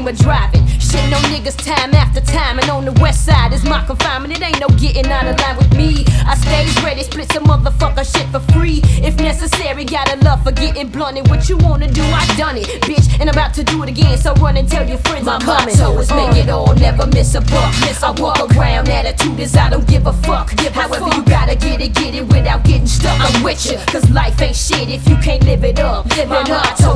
dream of driving. Shitting on niggas time after time, and on the west side is my confinement. It ain't no getting out of line with me. I stays ready, split some motherfucker shit for free. If necessary, got a love for getting blunted. What you wanna do, I done it, bitch, and about to do it again. So run and tell your friends I'm coming. My motto is make it all, never miss a buck. I walk around, attitude is I don't give a fuck. However you gotta get it without getting stuck. I'm with you, cause life ain't shit if you can't live it up. My motto